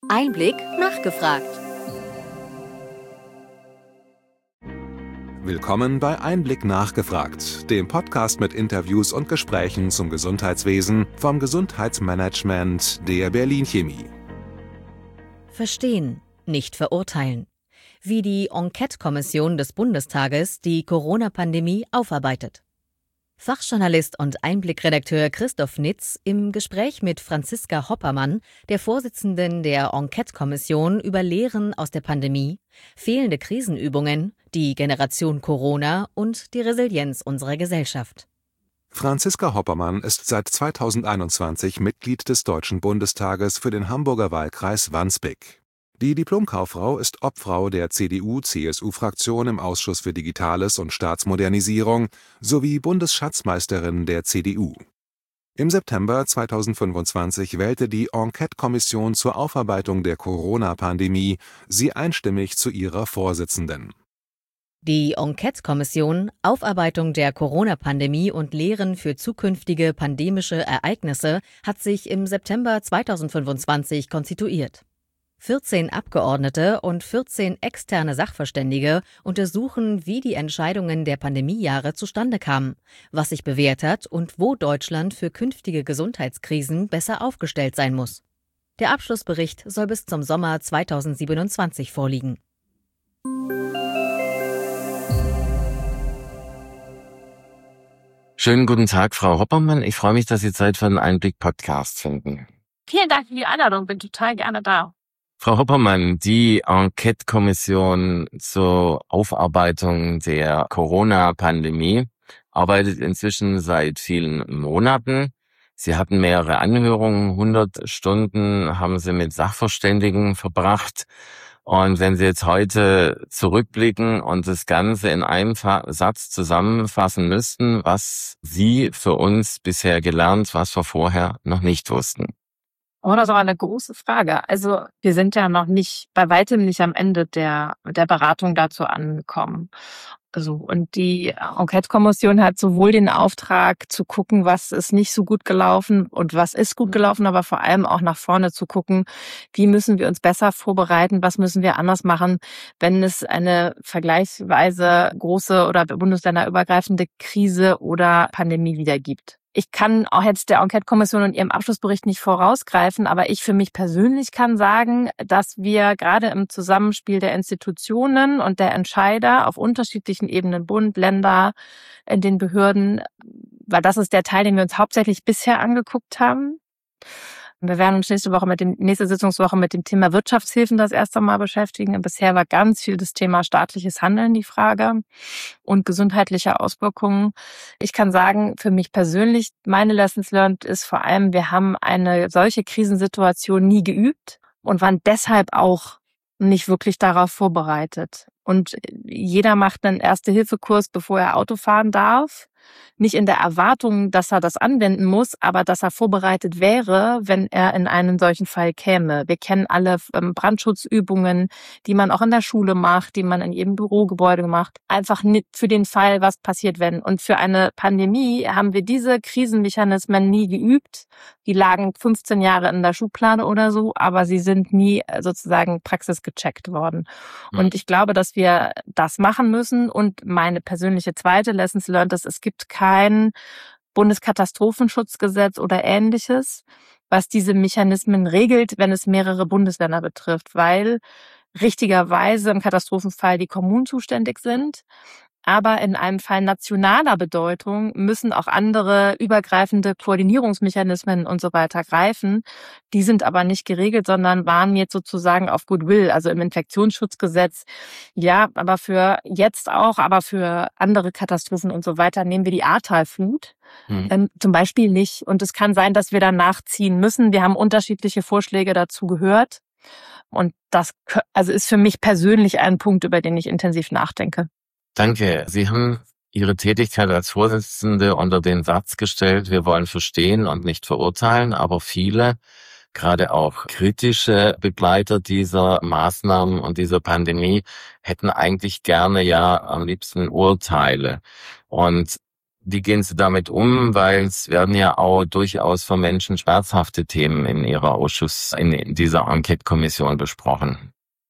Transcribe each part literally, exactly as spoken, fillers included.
Einblick nachgefragt. Willkommen bei Einblick nachgefragt, dem Podcast mit Interviews und Gesprächen zum Gesundheitswesen vom Gesundheitsmanagement der Berlin Chemie. Verstehen, nicht verurteilen. Wie die Enquete-Kommission des Bundestages die Corona-Pandemie aufarbeitet. Fachjournalist und Einblick-Redakteur Christoph Nitz im Gespräch mit Franziska Hoppermann, der Vorsitzenden der Enquete-Kommission, über Lehren aus der Pandemie, fehlende Krisenübungen, die Generation Corona und die Resilienz unserer Gesellschaft. Franziska Hoppermann ist seit zweitausendeinundzwanzig Mitglied des Deutschen Bundestages für den Hamburger Wahlkreis Wandsbek. Die Diplomkauffrau ist Obfrau der C D U-C S U-Fraktion im Ausschuss für Digitales und Staatsmodernisierung sowie Bundesschatzmeisterin der C D U. Im September zweitausendfünfundzwanzig wählte die Enquete-Kommission zur Aufarbeitung der Corona-Pandemie sie einstimmig zu ihrer Vorsitzenden. Die Enquete-Kommission Aufarbeitung der Corona-Pandemie und Lehren für zukünftige pandemische Ereignisse hat sich im September zweitausendfünfundzwanzig konstituiert. vierzehn Abgeordnete und vierzehn externe Sachverständige untersuchen, wie die Entscheidungen der Pandemiejahre zustande kamen, was sich bewährt hat und wo Deutschland für künftige Gesundheitskrisen besser aufgestellt sein muss. Der Abschlussbericht soll bis zum Sommer zweitausendsiebenundzwanzig vorliegen. Schönen guten Tag, Frau Hoppermann. Ich freue mich, dass Sie Zeit für einen Einblick-Podcast finden. Vielen Dank für die Einladung. Bin total gerne da. Frau Hoppermann, die Enquete-Kommission zur Aufarbeitung der Corona-Pandemie arbeitet inzwischen seit vielen Monaten. Sie hatten mehrere Anhörungen, hundert Stunden haben Sie mit Sachverständigen verbracht. Und wenn Sie jetzt heute zurückblicken und das Ganze in einem Satz zusammenfassen müssten, was Sie für uns bisher gelernt, was wir vorher noch nicht wussten? Oh, das ist aber eine große Frage. Also wir sind ja noch nicht, bei weitem nicht am Ende der der Beratung dazu angekommen. Also, und die Enquete-Kommission hat sowohl den Auftrag zu gucken, was ist nicht so gut gelaufen und was ist gut gelaufen, aber vor allem auch nach vorne zu gucken, wie müssen wir uns besser vorbereiten, was müssen wir anders machen, wenn es eine vergleichsweise große oder bundesländerübergreifende Krise oder Pandemie wieder gibt. Ich kann auch jetzt der Enquete-Kommission und ihrem Abschlussbericht nicht vorausgreifen, aber ich für mich persönlich kann sagen, dass wir gerade im Zusammenspiel der Institutionen und der Entscheider auf unterschiedlichen Ebenen, Bund, Länder, in den Behörden, weil das ist der Teil, den wir uns hauptsächlich bisher angeguckt haben. Wir werden uns nächste Woche mit dem, nächste Sitzungswoche mit dem Thema Wirtschaftshilfen das erste Mal beschäftigen. Bisher war ganz viel das Thema staatliches Handeln die Frage und gesundheitliche Auswirkungen. Ich kann sagen, für mich persönlich, meine Lessons learned ist vor allem, wir haben eine solche Krisensituation nie geübt und waren deshalb auch nicht wirklich darauf vorbereitet. Und jeder macht einen Erste-Hilfe-Kurs, bevor er Auto fahren darf. Nicht in der Erwartung, dass er das anwenden muss, aber dass er vorbereitet wäre, wenn er in einen solchen Fall käme. Wir kennen alle Brandschutzübungen, die man auch in der Schule macht, die man in jedem Bürogebäude macht. Einfach nicht für den Fall, was passiert, wenn. Und für eine Pandemie haben wir diese Krisenmechanismen nie geübt. Die lagen fünfzehn Jahre in der Schublade oder so, aber sie sind nie sozusagen praxisgecheckt worden. Mhm. Und ich glaube, dass wir das machen müssen. Und meine persönliche zweite Lessons learned ist, es gibt kein Bundeskatastrofenschutzgesetz oder Ähnliches, was diese Mechanismen regelt, wenn es mehrere Bundesländer betrifft, weil richtigerweise im Katastrophenfall die Kommunen zuständig sind. Aber in einem Fall nationaler Bedeutung müssen auch andere übergreifende Koordinierungsmechanismen und so weiter greifen. Die sind aber nicht geregelt, sondern waren jetzt sozusagen auf Goodwill, also im Infektionsschutzgesetz. Ja, aber für jetzt auch, aber für andere Katastrophen und so weiter nehmen wir die Ahrtal-Flut hm. ähm, zum Beispiel nicht. Und es kann sein, dass wir dann nachziehen müssen. Wir haben unterschiedliche Vorschläge dazu gehört. Und das also ist für mich persönlich ein Punkt, über den ich intensiv nachdenke. Danke. Sie haben Ihre Tätigkeit als Vorsitzende unter den Satz gestellt, wir wollen verstehen und nicht verurteilen, aber viele, gerade auch kritische Begleiter dieser Maßnahmen und dieser Pandemie, hätten eigentlich gerne ja am liebsten Urteile. Und Wie gehen Sie damit um? Weil es werden ja auch durchaus für Menschen schmerzhafte Themen in Ihrer Ausschuss, in dieser Enquete-Kommission besprochen.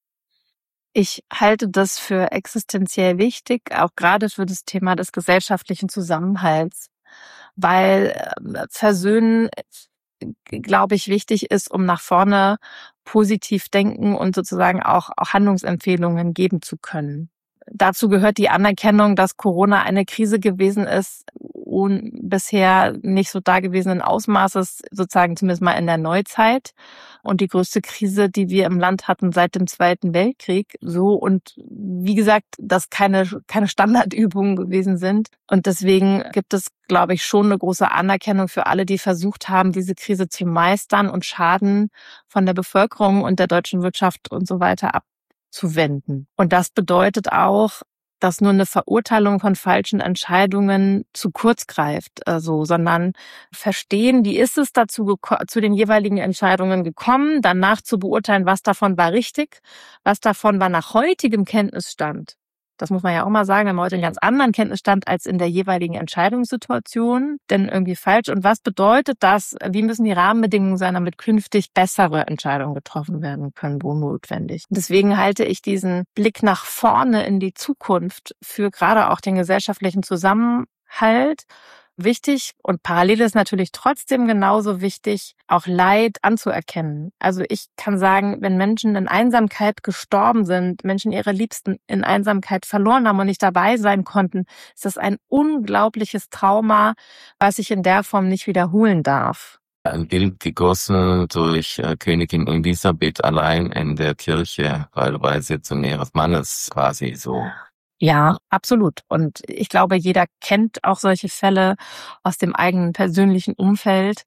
Ich halte das für existenziell wichtig, auch gerade für das Thema des gesellschaftlichen Zusammenhalts, weil Versöhnen, glaube ich, wichtig ist, um nach vorne positiv denken und sozusagen auch, auch Handlungsempfehlungen geben zu können. Dazu gehört die Anerkennung, dass Corona eine Krise gewesen ist und bisher nicht so dagewesenen Ausmaßes, sozusagen zumindest mal in der Neuzeit. Und die größte Krise, die wir im Land hatten seit dem Zweiten Weltkrieg. So, und wie gesagt, dass keine, keine Standardübungen gewesen sind. Und deswegen gibt es, glaube ich, schon eine große Anerkennung für alle, die versucht haben, diese Krise zu meistern und Schaden von der Bevölkerung und der deutschen Wirtschaft und so weiter abzuwenden. Und das bedeutet auch, dass nur eine Verurteilung von falschen Entscheidungen zu kurz greift, also, sondern verstehen, wie ist es dazu geko- zu den jeweiligen Entscheidungen gekommen, danach zu beurteilen, was davon war richtig, was davon war nach heutigem Kenntnisstand. Das muss man ja auch mal sagen, wir haben heute einen ganz anderen Kenntnisstand als in der jeweiligen Entscheidungssituation, denn irgendwie falsch. Und was bedeutet das? Wie müssen die Rahmenbedingungen sein, damit künftig bessere Entscheidungen getroffen werden können, wo notwendig? Deswegen halte ich diesen Blick nach vorne in die Zukunft für gerade auch den gesellschaftlichen Zusammenhalt wichtig, und parallel ist natürlich trotzdem genauso wichtig, auch Leid anzuerkennen. Also ich kann sagen, wenn Menschen in Einsamkeit gestorben sind, Menschen ihre Liebsten in Einsamkeit verloren haben und nicht dabei sein konnten, ist das ein unglaubliches Trauma, was sich in der Form nicht wiederholen darf. Ein Bild gegossen durch äh, Königin Elisabeth allein in der Kirche, weil Beisetzung ihres Mannes quasi so. Ja, absolut. Und ich glaube, jeder kennt auch solche Fälle aus dem eigenen persönlichen Umfeld.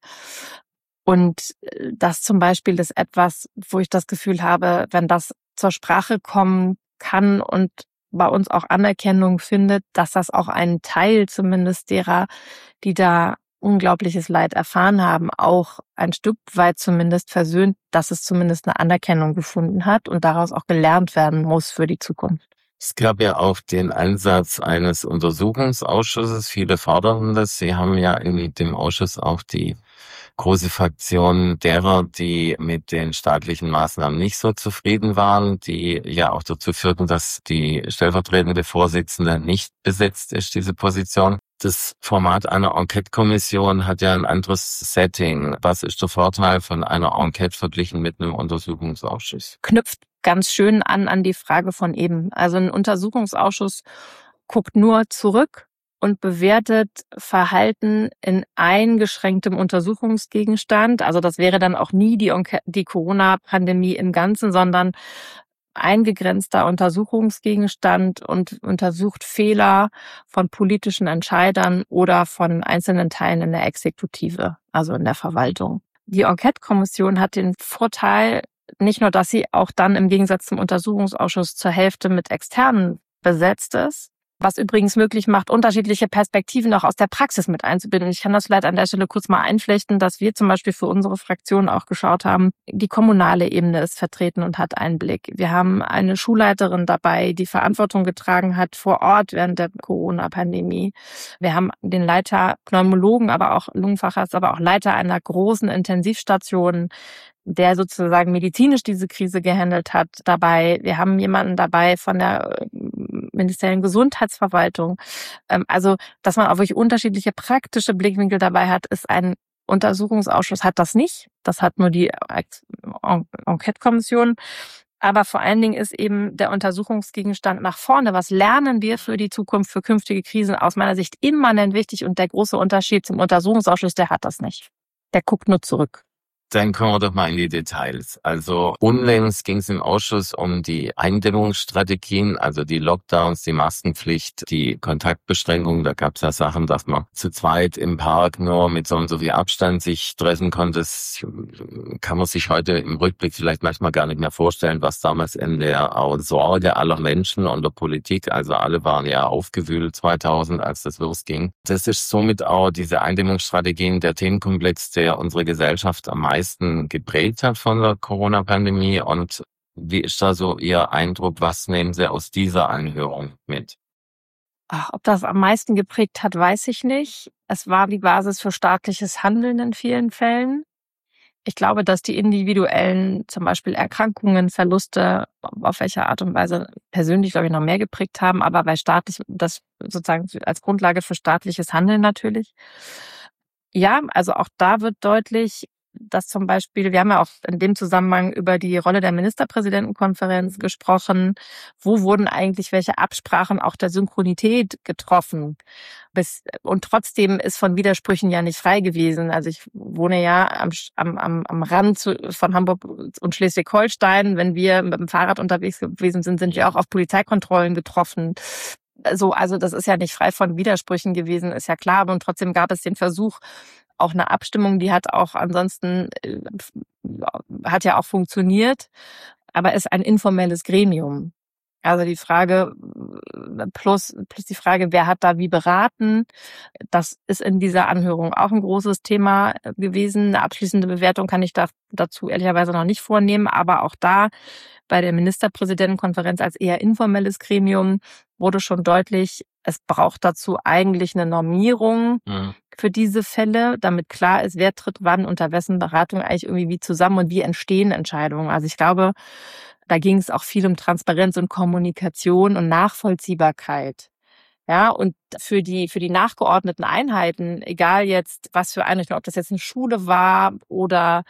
Und das zum Beispiel ist etwas, wo ich das Gefühl habe, wenn das zur Sprache kommen kann und bei uns auch Anerkennung findet, dass das auch einen Teil zumindest derer, die da unglaubliches Leid erfahren haben, auch ein Stück weit zumindest versöhnt, dass es zumindest eine Anerkennung gefunden hat und daraus auch gelernt werden muss für die Zukunft. Es gab ja auch den Ansatz eines Untersuchungsausschusses. Viele fordern das. Sie haben ja in dem Ausschuss auch die große Fraktion derer, die mit den staatlichen Maßnahmen nicht so zufrieden waren, die ja auch dazu führten, dass die stellvertretende Vorsitzende nicht besetzt ist, diese Position. Das Format einer Enquete-Kommission hat ja ein anderes Setting. Was ist der Vorteil von einer Enquete verglichen mit einem Untersuchungsausschuss? Knüpft ganz schön an an die Frage von eben. Also ein Untersuchungsausschuss guckt nur zurück und bewertet Verhalten in eingeschränktem Untersuchungsgegenstand. Also das wäre dann auch nie die, die Corona-Pandemie im Ganzen, sondern eingegrenzter Untersuchungsgegenstand und untersucht Fehler von politischen Entscheidern oder von einzelnen Teilen in der Exekutive, also in der Verwaltung. Die Enquete-Kommission hat den Vorteil, nicht nur, dass sie auch dann im Gegensatz zum Untersuchungsausschuss zur Hälfte mit Externen besetzt ist, was übrigens möglich macht, unterschiedliche Perspektiven auch aus der Praxis mit einzubinden. Ich kann das vielleicht an der Stelle kurz mal einflechten, dass wir zum Beispiel für unsere Fraktion auch geschaut haben, die kommunale Ebene ist vertreten und hat Einblick. Wir haben eine Schulleiterin dabei, die Verantwortung getragen hat vor Ort während der Corona-Pandemie. Wir haben den Leiter Pneumologen, aber auch Lungenfacharzt, aber auch Leiter einer großen Intensivstation, der sozusagen medizinisch diese Krise gehandelt hat, dabei. Wir haben jemanden dabei von der ministeriellen Gesundheitsverwaltung. Also, dass man auch wirklich unterschiedliche praktische Blickwinkel dabei hat, ist ein Untersuchungsausschuss, hat das nicht. Das hat nur die Enquete-Kommission. Aber vor allen Dingen ist eben der Untersuchungsgegenstand nach vorne. Was lernen wir für die Zukunft, für künftige Krisen? Aus meiner Sicht immanent wichtig. Und der große Unterschied zum Untersuchungsausschuss, der hat das nicht. Der guckt nur zurück. Dann kommen wir doch mal in die Details. Also unlängst ging es im Ausschuss um die Eindämmungsstrategien, also die Lockdowns, die Maskenpflicht, die Kontaktbeschränkungen. Da gab es ja Sachen, dass man zu zweit im Park nur mit so und so viel Abstand sich treffen konnte. Das kann man sich heute im Rückblick vielleicht manchmal gar nicht mehr vorstellen, was damals in der Sorge aller Menschen und der Politik, also alle waren ja aufgewühlt zweitausend, als das losging. Das ist somit auch diese Eindämmungsstrategien der Themenkomplex, der unsere Gesellschaft am meisten geprägt hat von der Corona-Pandemie. Und wie ist da so Ihr Eindruck? Was nehmen Sie aus dieser Anhörung mit? Ach, ob das am meisten geprägt hat, weiß ich nicht. Es war die Basis für staatliches Handeln in vielen Fällen. Ich glaube, dass die individuellen, zum Beispiel Erkrankungen, Verluste, auf welche Art und Weise persönlich, glaube ich, noch mehr geprägt haben, aber bei staatlich, das sozusagen als Grundlage für staatliches Handeln natürlich. Ja, also auch da wird deutlich, dass zum Beispiel, wir haben ja auch in dem Zusammenhang über die Rolle der Ministerpräsidentenkonferenz gesprochen. Wo wurden eigentlich welche Absprachen auch der Synchronität getroffen? Bis, und trotzdem ist von Widersprüchen ja nicht frei gewesen. Also ich wohne ja am, am, am Rand zu, von Hamburg und Schleswig-Holstein. Wenn wir mit dem Fahrrad unterwegs gewesen sind, sind wir auch auf Polizeikontrollen getroffen. So, also das ist ja nicht frei von Widersprüchen gewesen, ist ja klar. Und trotzdem gab es den Versuch, auch eine Abstimmung, die hat auch ansonsten, äh, hat ja auch funktioniert, aber ist ein informelles Gremium. Also die Frage, plus, plus die Frage, wer hat da wie beraten, das ist in dieser Anhörung auch ein großes Thema gewesen. Eine abschließende Bewertung kann ich da, dazu ehrlicherweise noch nicht vornehmen, aber auch da bei der Ministerpräsidentenkonferenz als eher informelles Gremium wurde schon deutlich, es braucht dazu eigentlich eine Normierung mhm. für diese Fälle, damit klar ist, wer tritt wann unter wessen Beratung eigentlich irgendwie wie zusammen und wie entstehen Entscheidungen. Also ich glaube, da ging es auch viel um Transparenz und Kommunikation und Nachvollziehbarkeit. Ja, und für die, für die nachgeordneten Einheiten, egal jetzt, was für Einrichtung, ob das jetzt eine Schule war oder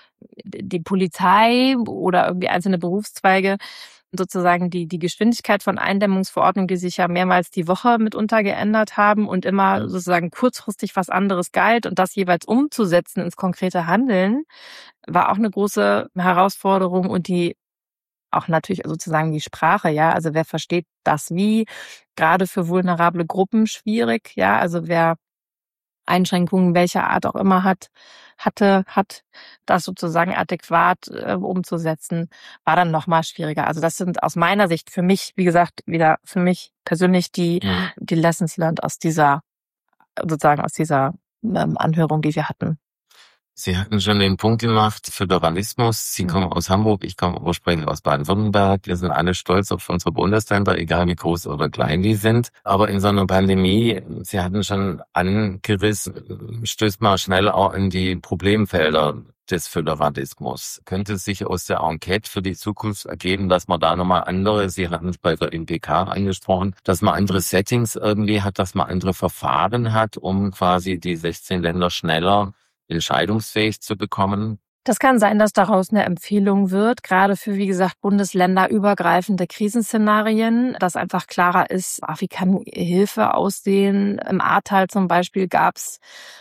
die Polizei oder irgendwie einzelne Berufszweige, sozusagen die, die Geschwindigkeit von Eindämmungsverordnungen, die sich ja mehrmals die Woche mitunter geändert haben und immer sozusagen kurzfristig was anderes galt und das jeweils umzusetzen ins konkrete Handeln, war auch eine große Herausforderung und die auch natürlich sozusagen die Sprache, ja, also wer versteht das wie, gerade für vulnerable Gruppen schwierig, ja, also wer Einschränkungen welcher Art auch immer hat, hatte, hat, das sozusagen adäquat äh, umzusetzen, war dann nochmal schwieriger. Also das sind aus meiner Sicht für mich, wie gesagt, wieder für mich persönlich die, ja. die Lessons learned aus dieser, sozusagen aus dieser ähm, Anhörung, die wir hatten. Sie hatten schon den Punkt gemacht, Föderalismus. Sie kommen aus Hamburg, ich komme ursprünglich aus Baden-Württemberg. Wir sind alle stolz auf unsere Bundesländer, egal wie groß oder klein die sind. Aber in so einer Pandemie, Sie hatten schon angerissen, stößt man schnell auch in die Problemfelder des Föderalismus. Könnte sich aus der Enquete für die Zukunft ergeben, dass man da nochmal andere, Sie hatten es bei der M P K angesprochen, dass man andere Settings irgendwie hat, dass man andere Verfahren hat, um quasi die sechzehn Länder schneller entscheidungsfähig zu bekommen? Das kann sein, dass daraus eine Empfehlung wird, gerade für, wie gesagt, bundesländerübergreifende Krisenszenarien, dass einfach klarer ist, ach, wie kann Hilfe aussehen. Im Ahrtal zum Beispiel gab es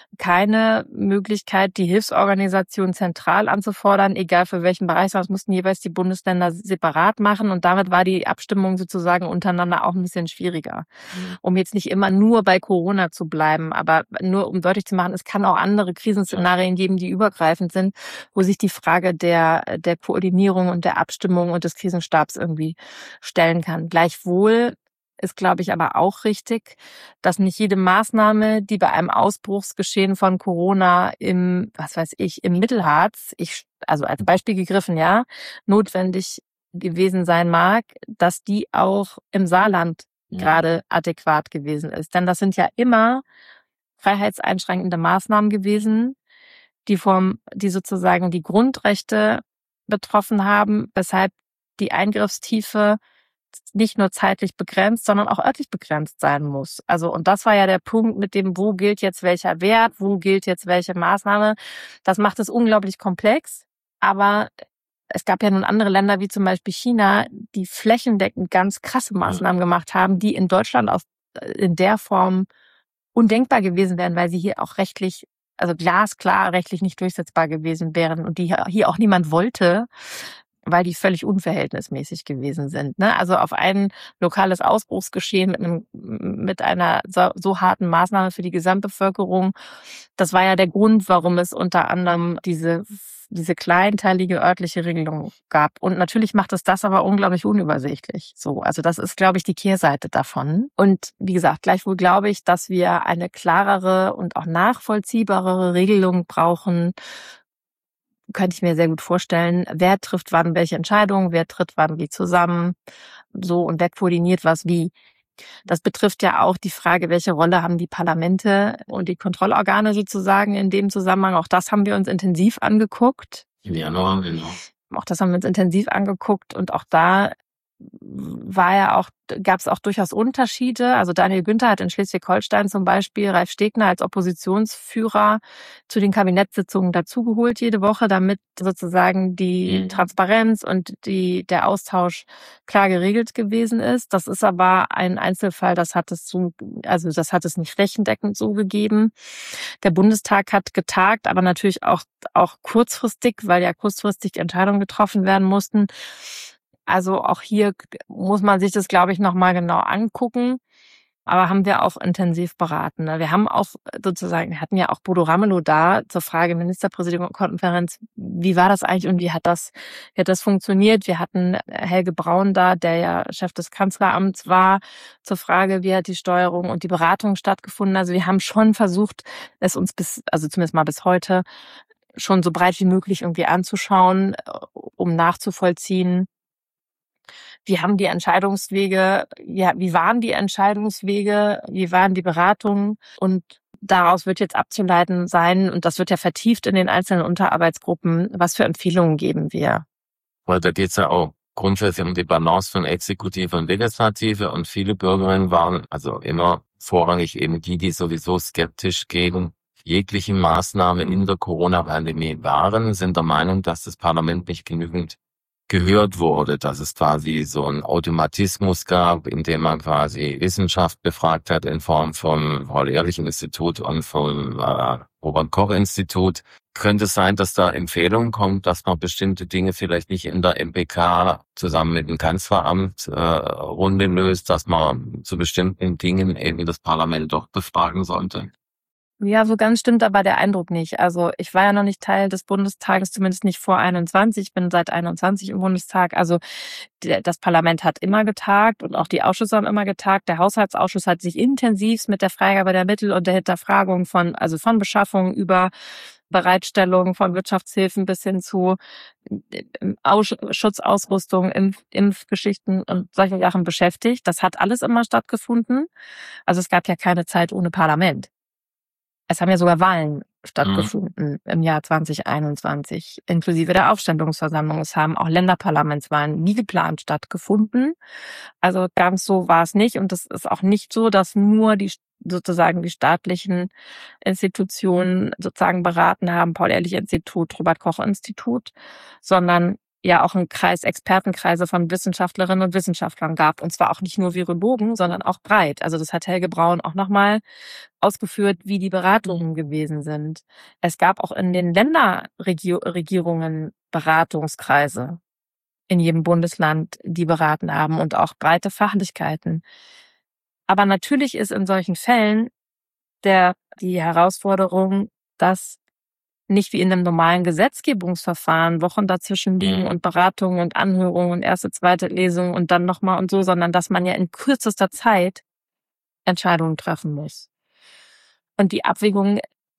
keine Möglichkeit, die Hilfsorganisation zentral anzufordern, egal für welchen Bereich, das mussten jeweils die Bundesländer separat machen und damit war die Abstimmung sozusagen untereinander auch ein bisschen schwieriger. Um jetzt nicht immer nur bei Corona zu bleiben, aber nur um deutlich zu machen, es kann auch andere Krisenszenarien geben, die übergreifend sind, wo sich die Frage der, der Koordinierung und der Abstimmung und des Krisenstabs irgendwie stellen kann. Gleichwohl ist, glaube ich, aber auch richtig, dass nicht jede Maßnahme, die bei einem Ausbruchsgeschehen von Corona im, was weiß ich, im Mittelharz, ich, also als Beispiel gegriffen, ja, notwendig gewesen sein mag, dass die auch im Saarland ja. gerade adäquat gewesen ist. Denn das sind ja immer freiheitseinschränkende Maßnahmen gewesen, die vom, die sozusagen die Grundrechte betroffen haben, weshalb die Eingriffstiefe nicht nur zeitlich begrenzt, sondern auch örtlich begrenzt sein muss. Also, und das war ja der Punkt mit dem, wo gilt jetzt welcher Wert, wo gilt jetzt welche Maßnahme. Das macht es unglaublich komplex. Aber es gab ja nun andere Länder, wie zum Beispiel China, die flächendeckend ganz krasse Maßnahmen gemacht haben, die in Deutschland auf, in der Form undenkbar gewesen wären, weil sie hier auch rechtlich, also glasklar rechtlich nicht durchsetzbar gewesen wären und die hier auch niemand wollte, weil die völlig unverhältnismäßig gewesen sind. Ne? Also auf ein lokales Ausbruchsgeschehen mit einem, mit einer so, so harten Maßnahme für die Gesamtbevölkerung, das war ja der Grund, warum es unter anderem diese diese kleinteilige örtliche Regelung gab. Und natürlich macht es das aber unglaublich unübersichtlich. So, also das ist, glaube ich, die Kehrseite davon. Und wie gesagt, gleichwohl glaube ich, dass wir eine klarere und auch nachvollziehbarere Regelung brauchen. Könnte ich mir sehr gut vorstellen, wer trifft wann welche Entscheidungen, wer tritt wann wie zusammen, so und wer koordiniert was wie. Das betrifft ja auch die Frage, welche Rolle haben die Parlamente und die Kontrollorgane sozusagen in dem Zusammenhang. Auch das haben wir uns intensiv angeguckt. Im Januar, genau. Auch das haben wir uns intensiv angeguckt und auch da war ja auch, gab es auch durchaus Unterschiede. Also Daniel Günther hat in Schleswig-Holstein zum Beispiel Ralf Stegner als Oppositionsführer zu den Kabinettssitzungen dazugeholt jede Woche, damit sozusagen die mhm. Transparenz und die, der Austausch klar geregelt gewesen ist. Das ist aber ein Einzelfall, das hat es so, also das hat es nicht flächendeckend so gegeben. Der Bundestag hat getagt, aber natürlich auch, auch kurzfristig, weil ja kurzfristig Entscheidungen getroffen werden mussten. Also auch hier muss man sich das, glaube ich, nochmal genau angucken. Aber haben wir auch intensiv beraten. Wir haben auch sozusagen, wir hatten ja auch Bodo Ramelow da zur Frage Ministerpräsidentenkonferenz. Wie war das eigentlich und wie hat das, wie hat das funktioniert? Wir hatten Helge Braun da, der ja Chef des Kanzleramts war, zur Frage, wie hat die Steuerung und die Beratung stattgefunden? Also wir haben schon versucht, es uns bis, also zumindest mal bis heute, schon so breit wie möglich irgendwie anzuschauen, um nachzuvollziehen, wie haben die Entscheidungswege, ja, wie waren die Entscheidungswege, wie waren die Beratungen und daraus wird jetzt abzuleiten sein, und das wird ja vertieft in den einzelnen Unterarbeitsgruppen, was für Empfehlungen geben wir. Weil da geht es ja auch grundsätzlich um die Balance von Exekutive und Legislative und viele Bürgerinnen waren also immer vorrangig eben die, die sowieso skeptisch gegen jegliche Maßnahmen in der Corona-Pandemie waren, sind der Meinung, dass das Parlament nicht genügend gehört wurde, dass es quasi so einen Automatismus gab, in dem man quasi Wissenschaft befragt hat in Form vom Paul-Ehrlich-Institut und vom äh, Robert-Koch-Institut. Könnte es sein, dass da Empfehlungen kommt, dass man bestimmte Dinge vielleicht nicht in der M P K zusammen mit dem Kanzleramt äh, Runde löst, dass man zu bestimmten Dingen eben das Parlament doch befragen sollte? Ja, so ganz stimmt aber der Eindruck nicht. Also ich war ja noch nicht Teil des Bundestages, zumindest nicht vor einundzwanzig. Ich bin seit einundzwanzig im Bundestag. Also das Parlament hat immer getagt und auch die Ausschüsse haben immer getagt. Der Haushaltsausschuss hat sich intensivst mit der Freigabe der Mittel und der Hinterfragung von, also von Beschaffung über Bereitstellung von Wirtschaftshilfen bis hin zu Aus- Schutzausrüstung, Impf- Impfgeschichten und solche Sachen beschäftigt. Das hat alles immer stattgefunden. Also es gab ja keine Zeit ohne Parlament. Es haben ja sogar Wahlen stattgefunden mhm. im Jahr zwanzig einundzwanzig, inklusive der Aufstellungsversammlung. Es haben auch Länderparlamentswahlen wie geplant stattgefunden. Also ganz so war es nicht. Und es ist auch nicht so, dass nur die sozusagen die staatlichen Institutionen sozusagen beraten haben, Paul-Ehrlich-Institut, Robert-Koch-Institut, sondern ja auch einen Kreis, Expertenkreise von Wissenschaftlerinnen und Wissenschaftlern gab. Und zwar auch nicht nur Virologen, sondern auch breit. Also das hat Helge Braun auch nochmal ausgeführt, wie die Beratungen gewesen sind. Es gab auch in den Länderregierungen Beratungskreise in jedem Bundesland, die beraten haben und auch breite Fachlichkeiten. Aber natürlich ist in solchen Fällen der, die Herausforderung, dass nicht wie in einem normalen Gesetzgebungsverfahren Wochen dazwischen liegen und Beratungen und Anhörungen und erste, zweite Lesung und dann nochmal und so, sondern dass man ja in kürzester Zeit Entscheidungen treffen muss. Und die Abwägung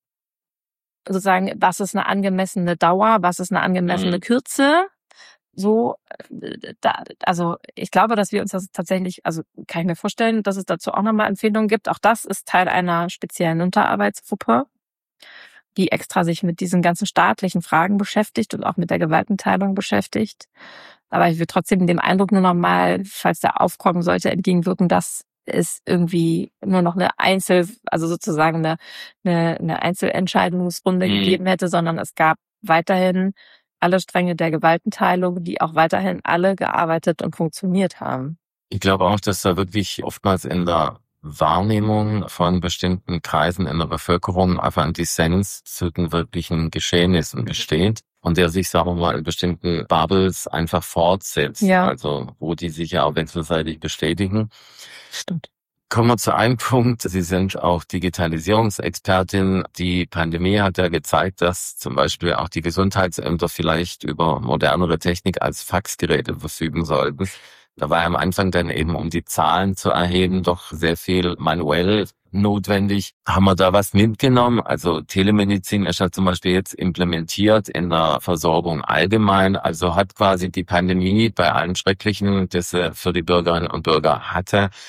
sozusagen, was ist eine angemessene Dauer, was ist eine angemessene Kürze, so, da, also ich glaube, dass wir uns das tatsächlich, also kann ich mir vorstellen, dass es dazu auch nochmal Empfehlungen gibt. Auch das ist Teil einer speziellen Unterarbeitsgruppe, die extra sich mit diesen ganzen staatlichen Fragen beschäftigt und auch mit der Gewaltenteilung beschäftigt. Aber ich will trotzdem dem Eindruck nur noch mal, falls der aufkommen sollte, entgegenwirken, dass es irgendwie nur noch eine Einzel, also sozusagen eine, eine, eine Einzelentscheidungsrunde mhm. gegeben hätte, sondern es gab weiterhin alle Stränge der Gewaltenteilung, die auch weiterhin alle gearbeitet und funktioniert haben. Ich glaube auch, dass da wirklich oftmals in der Wahrnehmung von bestimmten Kreisen in der Bevölkerung einfach ein Dissens zu den wirklichen Geschehnissen besteht und der sich, sagen wir mal, in bestimmten Bubbles einfach fortsetzt. Ja. Also wo die sich ja auch wechselseitig bestätigen. Stimmt. Kommen wir zu einem Punkt. Sie sind auch Digitalisierungsexpertin. Die Pandemie hat ja gezeigt, dass zum Beispiel auch die Gesundheitsämter vielleicht über modernere Technik als Faxgeräte verfügen sollten. Da war am Anfang dann eben, um die Zahlen zu erheben, doch sehr viel manuell notwendig. Haben wir da was mitgenommen? Also Telemedizin ist ja zum Beispiel jetzt implementiert in der Versorgung allgemein. Also hat quasi die Pandemie bei allen Schrecklichen, das sie für die Bürgerinnen und Bürger hatte,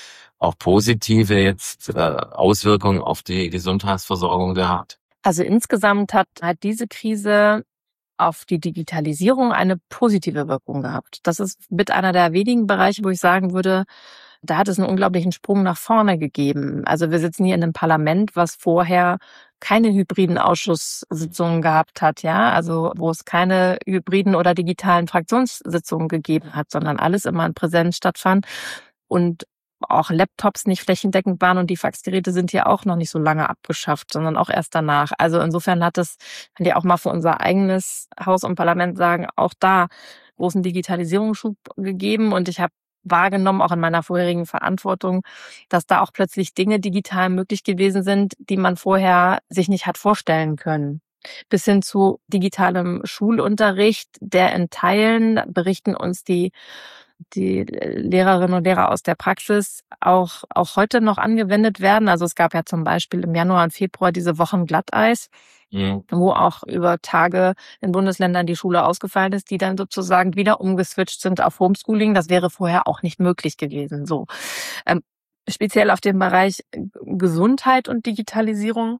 auch positive jetzt äh, Auswirkungen auf die Gesundheitsversorgung gehabt? Also insgesamt hat hat diese Krise auf die Digitalisierung eine positive Wirkung gehabt. Das ist mit einer der wenigen Bereiche, wo ich sagen würde, da hat es einen unglaublichen Sprung nach vorne gegeben. Also wir sitzen hier in einem Parlament, was vorher keine hybriden Ausschusssitzungen gehabt hat, ja, also wo es keine hybriden oder digitalen Fraktionssitzungen gegeben hat, sondern alles immer in Präsenz stattfand und auch Laptops nicht flächendeckend waren und die Faxgeräte sind hier auch noch nicht so lange abgeschafft, sondern auch erst danach. Also insofern hat es, kann ich auch mal für unser eigenes Haus und Parlament sagen, auch da großen Digitalisierungsschub gegeben und ich habe wahrgenommen, auch in meiner vorherigen Verantwortung, dass da auch plötzlich Dinge digital möglich gewesen sind, die man vorher sich nicht hat vorstellen können. Bis hin zu digitalem Schulunterricht, der in Teilen, berichten uns die die Lehrerinnen und Lehrer aus der Praxis auch auch heute noch angewendet werden. Also es gab ja zum Beispiel im Januar und Februar diese Wochen Glatteis, ja, wo auch über Tage in Bundesländern die Schule ausgefallen ist, die dann sozusagen wieder umgeswitcht sind auf Homeschooling. Das wäre vorher auch nicht möglich gewesen. So ähm, speziell auf dem Bereich Gesundheit und Digitalisierung.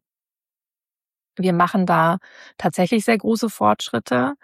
Wir machen da tatsächlich sehr große Fortschritte.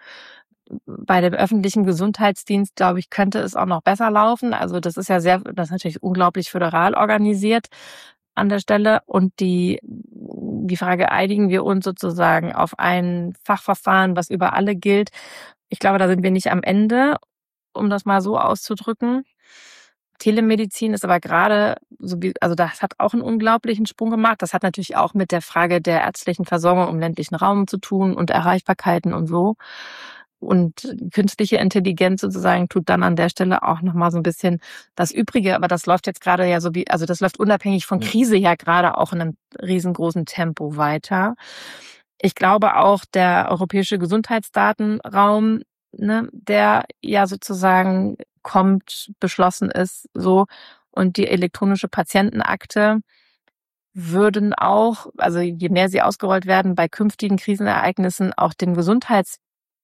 Bei dem öffentlichen Gesundheitsdienst, glaube ich, könnte es auch noch besser laufen. Also das ist ja sehr, das ist natürlich unglaublich föderal organisiert an der Stelle. Und die, die Frage, einigen wir uns sozusagen auf ein Fachverfahren, was über alle gilt? Ich glaube, da sind wir nicht am Ende, um das mal so auszudrücken. Telemedizin ist aber gerade, so wie, also das hat auch einen unglaublichen Sprung gemacht. Das hat natürlich auch mit der Frage der ärztlichen Versorgung im ländlichen Raum zu tun und Erreichbarkeiten und so. Und künstliche Intelligenz sozusagen tut dann an der Stelle auch nochmal so ein bisschen das Übrige. Aber das läuft jetzt gerade ja so wie, also das läuft unabhängig von Krise ja gerade auch in einem riesengroßen Tempo weiter. Ich glaube auch der europäische Gesundheitsdatenraum, ne, der ja sozusagen kommt, beschlossen ist, so, und die elektronische Patientenakte würden auch, also je mehr sie ausgerollt werden, bei künftigen Krisenereignissen auch dem Gesundheits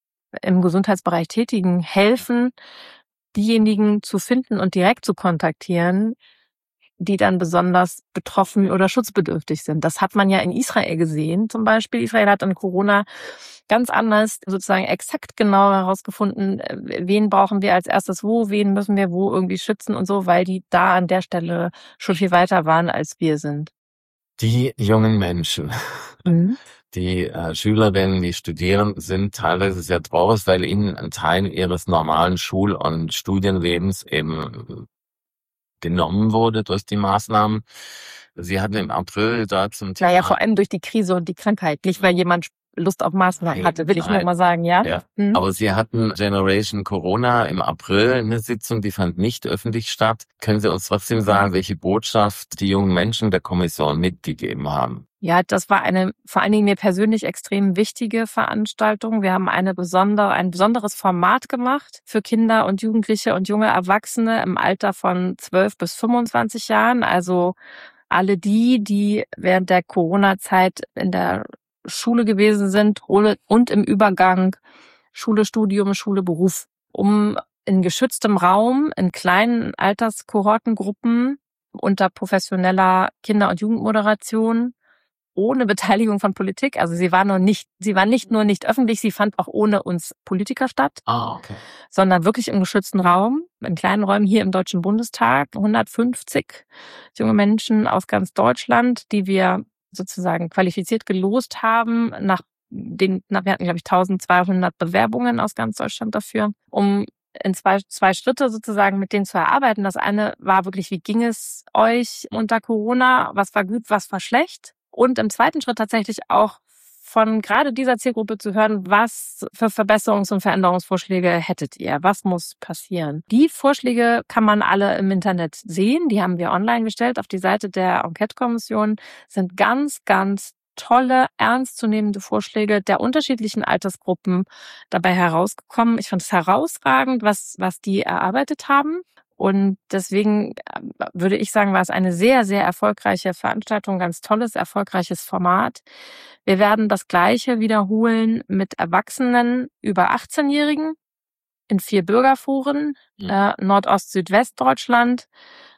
im Gesundheitsbereich Tätigen helfen, diejenigen zu finden und direkt zu kontaktieren, die dann besonders betroffen oder schutzbedürftig sind. Das hat man ja in Israel gesehen zum Beispiel. Israel hat an Corona ganz anders sozusagen exakt genau herausgefunden, wen brauchen wir als erstes wo, wen müssen wir wo irgendwie schützen und so, weil die da an der Stelle schon viel weiter waren, als wir sind. Die jungen Menschen, Mhm. die äh, Schülerinnen, die Studierenden sind teilweise sehr traurig, weil ihnen ein Teil ihres normalen Schul- und Studienlebens eben genommen wurde durch die Maßnahmen. Sie hatten im April da zum Thema... Naja, vor allem durch die Krise und die Krankheit, nicht weil jemand Lust auf Maßnahmen hatte, will ich nur mal sagen, ja. Ja. Mhm. Aber Sie hatten Generation Corona im April eine Sitzung, die fand nicht öffentlich statt. Können Sie uns trotzdem sagen, welche Botschaft die jungen Menschen der Kommission mitgegeben haben? Ja, das war eine vor allen Dingen mir persönlich extrem wichtige Veranstaltung. Wir haben eine besondere, ein besonderes Format gemacht für Kinder und Jugendliche und junge Erwachsene im Alter von zwölf bis fünfundzwanzig Jahren. Also alle die, die während der Corona-Zeit in der Schule gewesen sind und im Übergang Schule, Studium, Schule, Beruf, um in geschütztem Raum, in kleinen Alterskohortengruppen unter professioneller Kinder- und Jugendmoderation, ohne Beteiligung von Politik. Also sie war nur nicht, sie war nicht nur nicht öffentlich, sie fand auch ohne uns Politiker statt, Ah, okay. sondern wirklich im geschützten Raum, in kleinen Räumen hier im Deutschen Bundestag, hundertfünfzig junge Menschen aus ganz Deutschland, die wir sozusagen qualifiziert gelost haben, nach den, na, wir hatten, glaube ich, eintausendzweihundert Bewerbungen aus ganz Deutschland dafür, um in zwei, zwei Schritte sozusagen mit denen zu erarbeiten. Das eine war wirklich, wie ging es euch unter Corona? Was war gut, was war schlecht? Und im zweiten Schritt tatsächlich auch von gerade dieser Zielgruppe zu hören, was für Verbesserungs- und Veränderungsvorschläge hättet ihr? Was muss passieren? Die Vorschläge kann man alle im Internet sehen. Die haben wir online gestellt auf die Seite der Enquete-Kommission. Sind ganz, ganz tolle, ernstzunehmende Vorschläge der unterschiedlichen Altersgruppen dabei herausgekommen. Ich fand es herausragend, was, was die erarbeitet haben. Und deswegen würde ich sagen, war es eine sehr, sehr erfolgreiche Veranstaltung, ganz tolles, erfolgreiches Format. Wir werden das Gleiche wiederholen mit Erwachsenen über achtzehnjährigen in vier Bürgerforen, Mhm. äh, Nordost-Südwestdeutschland,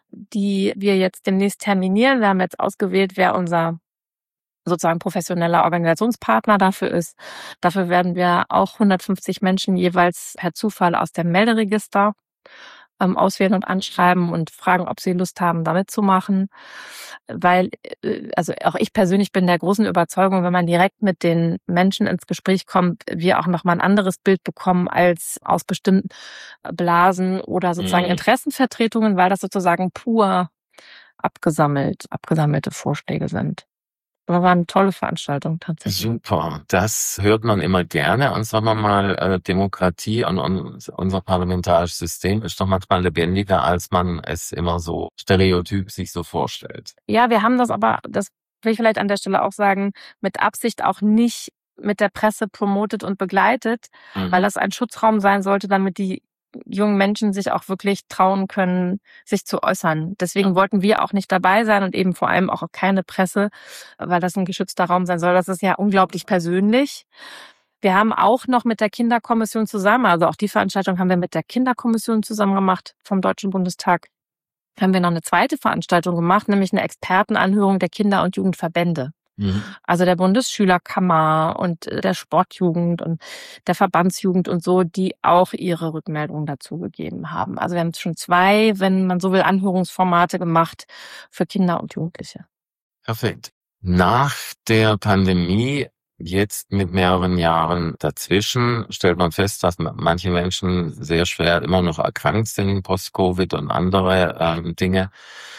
die wir jetzt demnächst terminieren. Wir haben jetzt ausgewählt, wer unser sozusagen professioneller Organisationspartner dafür ist. Dafür werden wir auch hundertfünfzig Menschen jeweils per Zufall aus dem Melderegister ähm, auswählen und anschreiben und fragen, ob sie Lust haben, da mitzumachen. Weil, äh, also auch ich persönlich bin der großen Überzeugung, wenn man direkt mit den Menschen ins Gespräch kommt, wir auch nochmal ein anderes Bild bekommen als aus bestimmten Blasen oder sozusagen Mhm. Interessenvertretungen, weil das sozusagen pur abgesammelt, abgesammelte Vorschläge sind. Aber war eine tolle Veranstaltung tatsächlich. Super, das hört man immer gerne. Und sagen wir mal, äh, Demokratie und, und unser parlamentarisches System ist doch manchmal lebendiger, als man es immer so stereotyp sich so vorstellt. Ja, wir haben das aber, das will ich vielleicht an der Stelle auch sagen, mit Absicht auch nicht mit der Presse promotet und begleitet, Mhm. weil das ein Schutzraum sein sollte, damit die jungen Menschen sich auch wirklich trauen können, sich zu äußern. Deswegen wollten wir auch nicht dabei sein und eben vor allem auch keine Presse, weil das ein geschützter Raum sein soll. Das ist ja unglaublich persönlich. Wir haben auch noch mit der Kinderkommission zusammen, also auch die Veranstaltung haben wir mit der Kinderkommission zusammen gemacht vom Deutschen Bundestag. Haben wir noch eine zweite Veranstaltung gemacht, nämlich eine Expertenanhörung der Kinder- und Jugendverbände. Mhm. Also der Bundesschülerkammer und der Sportjugend und der Verbandsjugend und so, die auch ihre Rückmeldungen dazu gegeben haben. Also wir haben schon zwei, wenn man so will, Anhörungsformate gemacht für Kinder und Jugendliche. Perfekt. Nach der Pandemie, jetzt mit mehreren Jahren dazwischen, stellt man fest, dass manche Menschen sehr schwer immer noch erkrankt sind, Post-Covid und andere ähm, Dinge.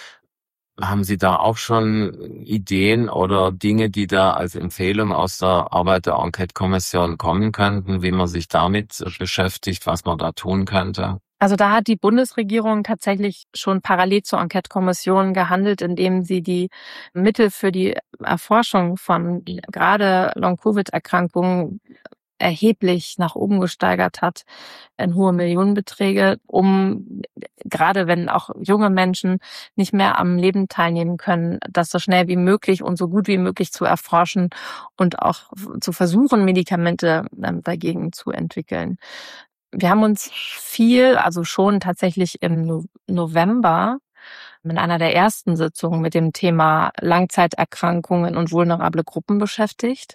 Haben Sie da auch schon Ideen oder Dinge, die da als Empfehlung aus der Arbeit der Enquete-Kommission kommen könnten, wie man sich damit beschäftigt, was man da tun könnte? Also da hat die Bundesregierung tatsächlich schon parallel zur Enquete-Kommission gehandelt, indem sie die Mittel für die Erforschung von gerade Long-Covid-Erkrankungen erheblich nach oben gesteigert hat, in hohe Millionenbeträge, um gerade wenn auch junge Menschen nicht mehr am Leben teilnehmen können, das so schnell wie möglich und so gut wie möglich zu erforschen und auch zu versuchen, Medikamente dagegen zu entwickeln. Wir haben uns viel, also schon tatsächlich im November in einer der ersten Sitzungen mit dem Thema Langzeiterkrankungen und vulnerable Gruppen beschäftigt.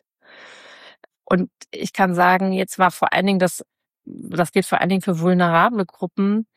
Und ich kann sagen, jetzt war vor allen Dingen das, das gilt vor allen Dingen für vulnerable Gruppen,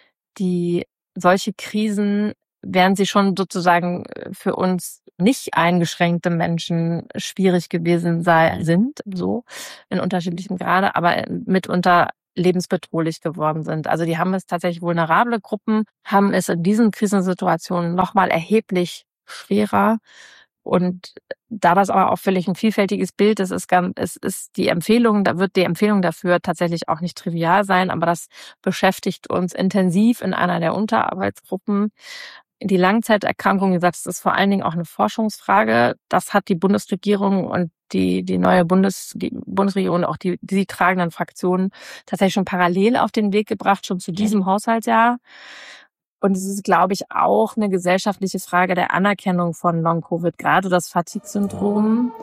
die solche Krisen, während sie schon sozusagen für uns nicht eingeschränkte Menschen schwierig gewesen sei, sind, so in unterschiedlichem Grade, aber mitunter lebensbedrohlich geworden sind. Also die haben es tatsächlich, vulnerable Gruppen haben es in diesen Krisensituationen nochmal erheblich schwerer. Und da das aber auch völlig ein vielfältiges Bild ist, ist ganz, es ist die Empfehlung, da wird die Empfehlung dafür tatsächlich auch nicht trivial sein, aber das beschäftigt uns intensiv in einer der Unterarbeitsgruppen. Die Langzeiterkrankung, wie gesagt, das ist vor allen Dingen auch eine Forschungsfrage. Das hat die Bundesregierung und die, die neue Bundes, die Bundesregierung, auch die, die tragenden Fraktionen tatsächlich schon parallel auf den Weg gebracht, schon zu diesem Haushaltsjahr. Und es ist, glaube ich, auch eine gesellschaftliche Frage der Anerkennung von Long-Covid, gerade das Fatigue-Syndrom.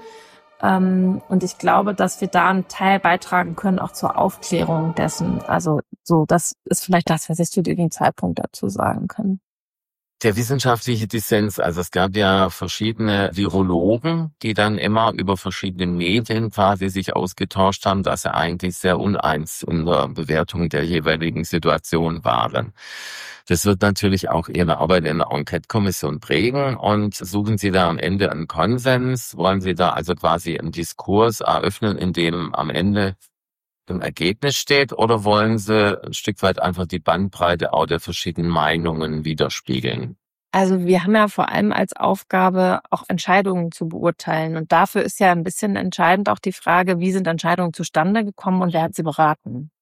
Und ich glaube, dass wir da einen Teil beitragen können, auch zur Aufklärung dessen. Also so, das ist vielleicht das, was ich zu diesem Zeitpunkt dazu sagen kann. Der wissenschaftliche Dissens, also es gab ja verschiedene Virologen, die dann immer über verschiedene Medien quasi sich ausgetauscht haben, dass sie eigentlich sehr uneins in der Bewertung der jeweiligen Situation waren. Das wird natürlich auch Ihre Arbeit in der Enquete-Kommission prägen. Und suchen Sie da am Ende einen Konsens? Wollen Sie da also quasi einen Diskurs eröffnen, in dem am Ende im Ergebnis steht, oder wollen Sie ein Stück weit einfach die Bandbreite auch der verschiedenen Meinungen widerspiegeln? Also wir haben ja vor allem als Aufgabe, auch Entscheidungen zu beurteilen. Und dafür ist ja ein bisschen entscheidend auch die Frage, wie sind Entscheidungen zustande gekommen und wer hat sie beraten?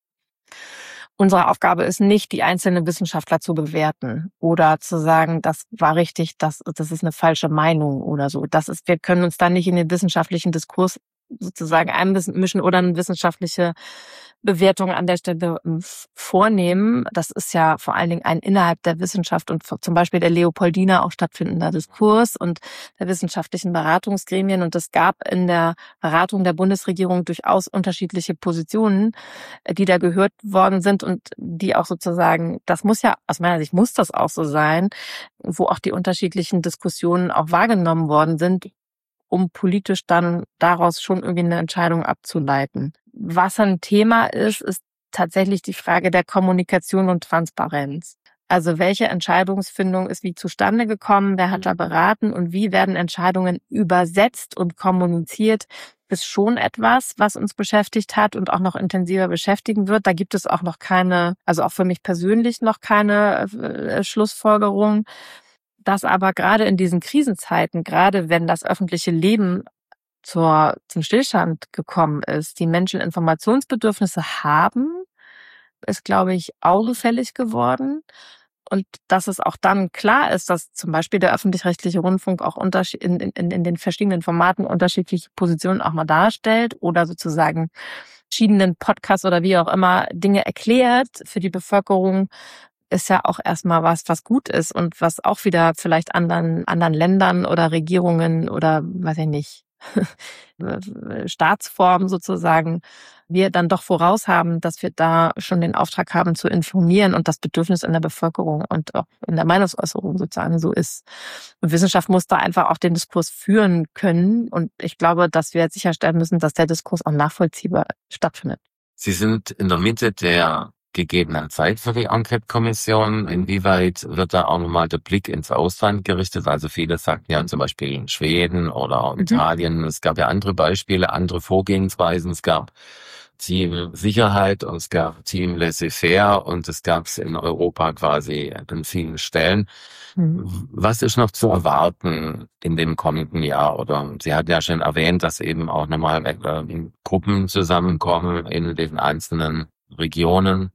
Unsere Aufgabe ist nicht, die einzelnen Wissenschaftler zu bewerten oder zu sagen, das war richtig, das, das ist eine falsche Meinung oder so. Das ist, wir können uns da nicht in den wissenschaftlichen Diskurs sozusagen einmischen oder eine wissenschaftliche Bewertung an der Stelle vornehmen. Das ist ja vor allen Dingen ein innerhalb der Wissenschaft und zum Beispiel der Leopoldina auch stattfindender Diskurs und der wissenschaftlichen Beratungsgremien. Und es gab in der Beratung der Bundesregierung durchaus unterschiedliche Positionen, die da gehört worden sind und die auch sozusagen, das muss ja, aus meiner Sicht muss das auch so sein, wo auch die unterschiedlichen Diskussionen auch wahrgenommen worden sind, um politisch dann daraus schon irgendwie eine Entscheidung abzuleiten. Was ein Thema ist, ist tatsächlich die Frage der Kommunikation und Transparenz. Also welche Entscheidungsfindung ist wie zustande gekommen, wer hat da beraten und wie werden Entscheidungen übersetzt und kommuniziert, ist schon etwas, was uns beschäftigt hat und auch noch intensiver beschäftigen wird. Da gibt es auch noch keine, also auch für mich persönlich noch keine äh, Schlussfolgerung. Dass aber gerade in diesen Krisenzeiten, gerade wenn das öffentliche Leben zur, zum Stillstand gekommen ist, die Menschen Informationsbedürfnisse haben, ist, glaube ich, augenfällig geworden. Und dass es auch dann klar ist, dass zum Beispiel der öffentlich-rechtliche Rundfunk auch unterschied- in, in, in den verschiedenen Formaten unterschiedliche Positionen auch mal darstellt oder sozusagen verschiedenen Podcasts oder wie auch immer Dinge erklärt für die Bevölkerung, ist ja auch erstmal was, was gut ist und was auch wieder vielleicht anderen, anderen Ländern oder Regierungen oder, weiß ich nicht, Staatsformen sozusagen, wir dann doch voraus haben, dass wir da schon den Auftrag haben zu informieren und das Bedürfnis in der Bevölkerung und auch in der Meinungsäußerung sozusagen so ist. Und Wissenschaft muss da einfach auch den Diskurs führen können und ich glaube, dass wir sicherstellen müssen, dass der Diskurs auch nachvollziehbar stattfindet. Sie sind in der Mitte der gegebenen Zeit für die Enquete-Kommission. Inwieweit wird da auch nochmal der Blick ins Ausland gerichtet? Also viele sagten ja zum Beispiel in Schweden oder Mhm. Italien. Es gab ja andere Beispiele, andere Vorgehensweisen. Es gab Team Sicherheit und es gab Team Laissez-faire und es gab es in Europa quasi an vielen Stellen. Mhm. Was ist noch zu erwarten in dem kommenden Jahr? Oder Sie hatten ja schon erwähnt, dass eben auch nochmal äh, Gruppen zusammenkommen in den einzelnen Regionen.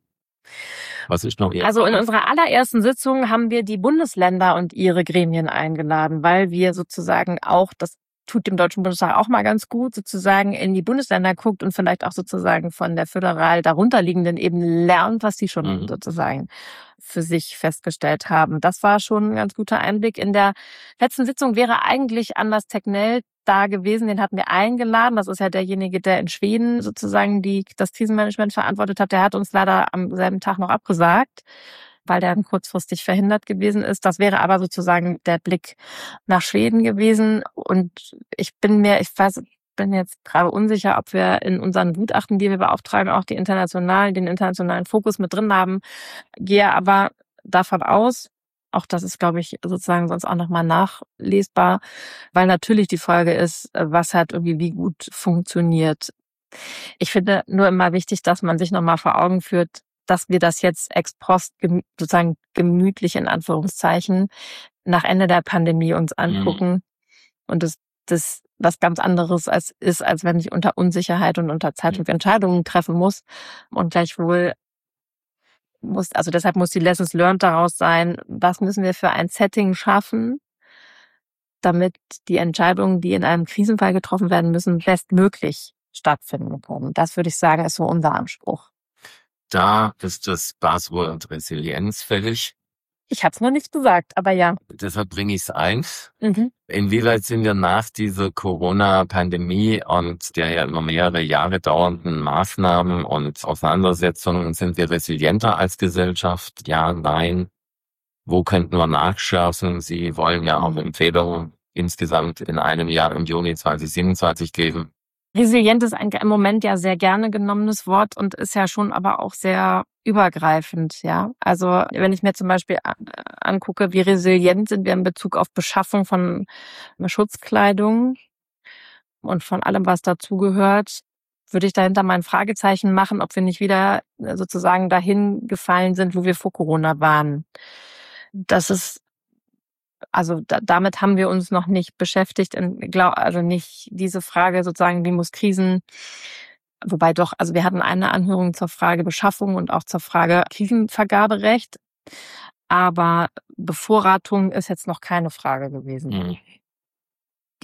Was ist noch Ihr? Also in unserer allerersten Sitzung haben wir die Bundesländer und ihre Gremien eingeladen, weil wir sozusagen auch, das tut dem Deutschen Bundestag auch mal ganz gut, sozusagen in die Bundesländer guckt und vielleicht auch sozusagen von der föderal darunterliegenden Ebene lernt, was die schon Mhm. sozusagen für sich festgestellt haben. Das war schon ein ganz guter Einblick. In der letzten Sitzung wäre eigentlich Anders Tegnell da gewesen, den hatten wir eingeladen. Das ist ja derjenige, der in Schweden sozusagen die, das Krisenmanagement verantwortet hat. Der hat uns leider am selben Tag noch abgesagt, weil der dann kurzfristig verhindert gewesen ist. Das wäre aber sozusagen der Blick nach Schweden gewesen. Und ich bin mir, ich weiß, bin jetzt gerade unsicher, ob wir in unseren Gutachten, die wir beauftragen, auch die internationalen, den internationalen Fokus mit drin haben. Gehe aber davon aus, auch das ist, glaube ich, sozusagen sonst auch nochmal nachlesbar, weil natürlich die Frage ist, was hat irgendwie wie gut funktioniert. Ich finde nur immer wichtig, dass man sich nochmal vor Augen führt, dass wir das jetzt ex post sozusagen gemütlich in Anführungszeichen nach Ende der Pandemie uns angucken mhm. und das, das was ganz anderes als ist, als wenn ich unter Unsicherheit und unter Zeitdruck Entscheidungen treffen muss und gleichwohl muss, also deshalb muss die Lessons learned daraus sein, was müssen wir für ein Setting schaffen, damit die Entscheidungen, die in einem Krisenfall getroffen werden müssen, bestmöglich stattfinden können. Das würde ich sagen, ist so unser Anspruch. Da ist das Buzzword Resilienz fällig. Ich habe es noch nicht gesagt, aber ja. Deshalb bringe ich es ein. Mhm. Inwieweit sind wir nach dieser Corona-Pandemie und der ja immer mehrere Jahre dauernden Maßnahmen und Auseinandersetzungen, sind wir resilienter als Gesellschaft? Ja, nein. Wo könnten wir nachschärfen? Sie wollen ja auch Empfehlungen insgesamt in einem Jahr im Juni zwanzig siebenundzwanzig geben. Resilient ist ein im Moment ja sehr gerne genommenes Wort und ist ja schon aber auch sehr übergreifend, ja. Also wenn ich mir zum Beispiel angucke, wie resilient sind wir in Bezug auf Beschaffung von Schutzkleidung und von allem, was dazugehört, würde ich dahinter mal ein Fragezeichen machen, ob wir nicht wieder sozusagen dahin gefallen sind, wo wir vor Corona waren. Das ist Also da, damit haben wir uns noch nicht beschäftigt, und glaub, also nicht diese Frage sozusagen, wie muss Krisen, wobei doch, also wir hatten eine Anhörung zur Frage Beschaffung und auch zur Frage Krisenvergaberecht, aber Bevorratung ist jetzt noch keine Frage gewesen. Mhm.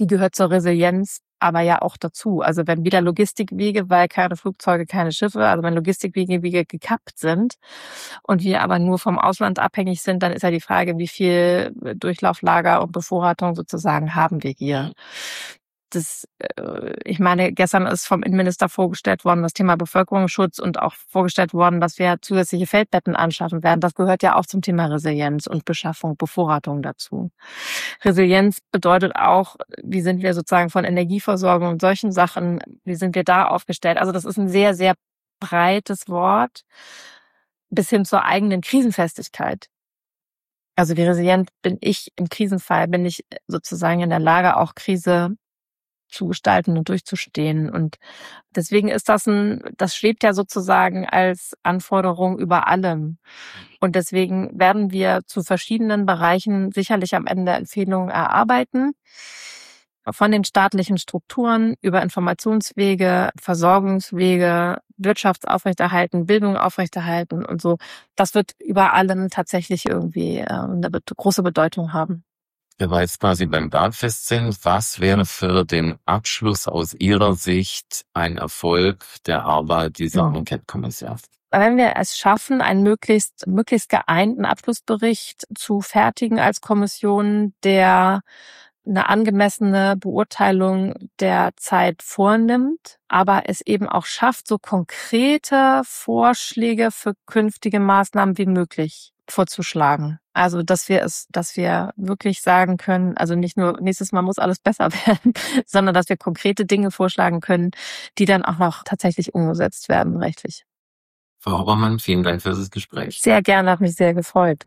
die gehört zur Resilienz aber ja auch dazu. Also wenn wieder Logistikwege, weil keine Flugzeuge, keine Schiffe, also wenn Logistikwege wieder gekappt sind und wir aber nur vom Ausland abhängig sind, dann ist ja die Frage, wie viel Durchlauflager und Bevorratung sozusagen haben wir hier. Das, ich meine, gestern ist vom Innenminister vorgestellt worden, das Thema Bevölkerungsschutz und auch vorgestellt worden, dass wir zusätzliche Feldbetten anschaffen werden. Das gehört ja auch zum Thema Resilienz und Beschaffung, Bevorratung dazu. Resilienz bedeutet auch, wie sind wir sozusagen von Energieversorgung und solchen Sachen, wie sind wir da aufgestellt? Also das ist ein sehr, sehr breites Wort bis hin zur eigenen Krisenfestigkeit. Also wie resilient bin ich im Krisenfall, bin ich sozusagen in der Lage, auch Krise zu gestalten und durchzustehen. Und deswegen ist das ein, das schwebt ja sozusagen als Anforderung über allem. Und deswegen werden wir zu verschiedenen Bereichen sicherlich am Ende Empfehlungen erarbeiten. Von den staatlichen Strukturen über Informationswege, Versorgungswege, Wirtschaftsaufrechterhalten, Bildung aufrechterhalten und so. Das wird über allem tatsächlich irgendwie äh, eine große Bedeutung haben. Wir wir jetzt quasi beim Bergfest sind, was wäre für den Abschluss aus Ihrer Sicht ein Erfolg der Arbeit dieser Mhm. Enquete-Kommission? Wenn wir es schaffen, einen möglichst, möglichst geeinten Abschlussbericht zu fertigen als Kommission, der eine angemessene Beurteilung der Zeit vornimmt, aber es eben auch schafft, so konkrete Vorschläge für künftige Maßnahmen wie möglich vorzuschlagen. Also, dass wir es, dass wir wirklich sagen können, also nicht nur nächstes Mal muss alles besser werden, sondern dass wir konkrete Dinge vorschlagen können, die dann auch noch tatsächlich umgesetzt werden rechtlich. Frau Hoppermann, vielen Dank für das Gespräch. Sehr gerne, hat mich sehr gefreut.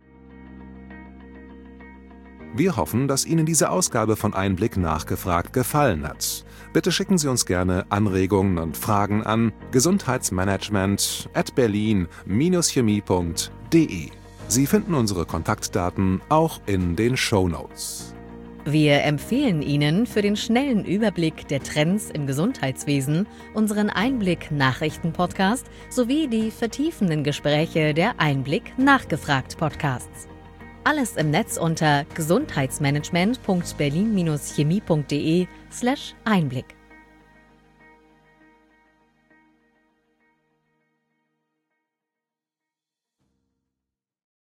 Wir hoffen, dass Ihnen diese Ausgabe von Einblick nachgefragt gefallen hat. Bitte schicken Sie uns gerne Anregungen und Fragen an gesundheitsmanagement at berlin dash chemie punkt de. Sie finden unsere Kontaktdaten auch in den Shownotes. Wir empfehlen Ihnen für den schnellen Überblick der Trends im Gesundheitswesen unseren Einblick-Nachrichten-Podcast sowie die vertiefenden Gespräche der Einblick Nachgefragt-Podcasts. Alles im Netz unter gesundheitsmanagement punkt berlin dash chemie punkt de slash Einblick.